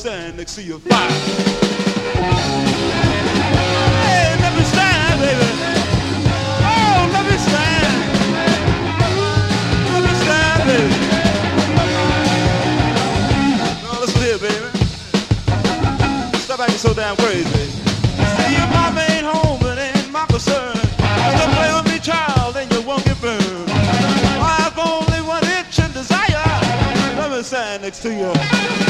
stand next to your fire. Hey, let me stand, baby. Oh, let me stand. Let me stand, baby. No, listen here, baby. Stop acting so damn crazy. See, your mama ain't home, but ain't my concern. Don't play with me, child, and you won't get burned. I have only one itch and desire. Let me stand next to you.